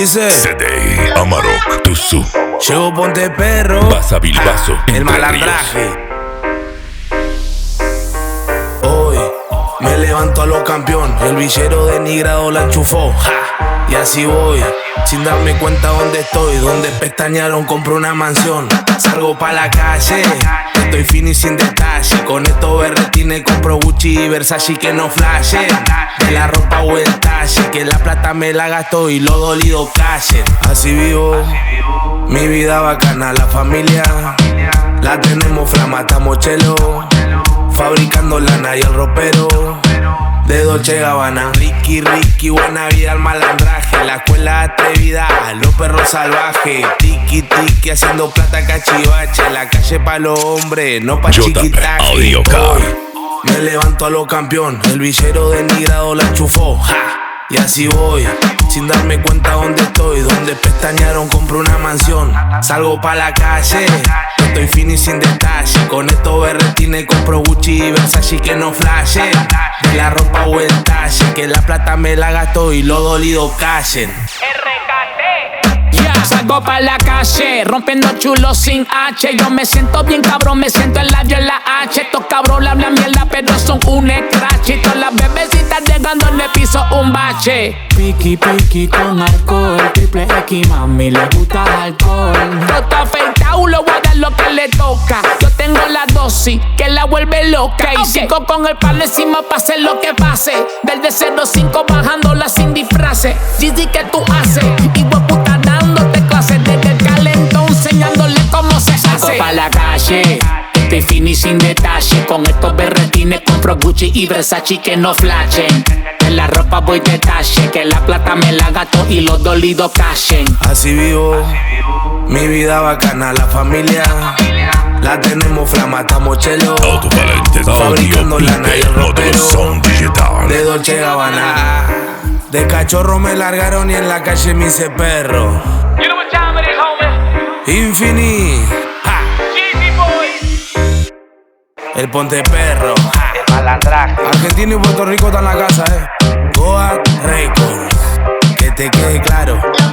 dice CDI, Amarok, Tusu. Llego Ponte Perro, Pasa Bilbaso, el Entre malandraje. Hoy me levanto a lo campeón, el villero denigrado la enchufó, ja. Y así voy, sin darme cuenta dónde estoy. Donde pestañaron compro una mansión. Salgo pa' la calle, estoy fino y sin detalle. Con estos berretines compro Gucci y Versace que no flashen. De la ropa o el talle, que la plata me la gasto y los dolidos callen. Así vivo, mi vida bacana. La familia la tenemos flama, estamos chelo. Fabricando lana y el ropero de Dolce Gabbana. Ricky, buena vida al malandraje. La escuela atrevida, los perros salvajes. Tiki, haciendo plata cachivache. La calle pa' los hombres, no pa' chiquitaje. Audio Car. Me levanto a lo campeón, el villero denigrado la enchufó, ja. Y así voy, sin darme cuenta dónde estoy. Donde pestañaron compro una mansión. Salgo pa' la calle, estoy fino y sin detalle. Con estos berretines compro Gucci y Versace que no flashen. De la ropa o el talle, que la plata me la gasto y los dolidos callen. Salgo pa' la calle, rompiendo chulos sin H. Yo me siento bien cabrón, me siento el labio en la H. Estos cabros hablan mierda, pero son un scratch. Y todas las bebecitas llegando en el piso un bache. Piki con alcohol, triple X, mami, le gusta el alcohol. Yo está afeitado, le voy a dar lo que le toca. Yo tengo la dosis que la vuelve loca. Y sigo con el pan encima, pase lo que pase. Desde 05 bajándola sin disfraces. Gigi, ¿qué tú haces? Y puta dándote clases desde el calentón, enseñándole cómo se hace. Salgo pa' la calle, estoy fino y sin detalle. Con estos berretines compro Gucci y Versace que no flashen. En la ropa voy detalle, que la plata me la gasto y los dolidos callen. Así vivo, mi vida bacana. La familia la tenemos flama, estamos chelo. Autovalentes, Fabricando audio, lana y el módulo ropero sound digital. de Dolce Gabbana. De cachorro me largaron y en la calle me hice perro. You know what time it is, homie? Infini, ja. El Ponte Perro, ja. El malandraje. Argentina y Puerto Rico están en la casa, Goat Records. Que te quede claro.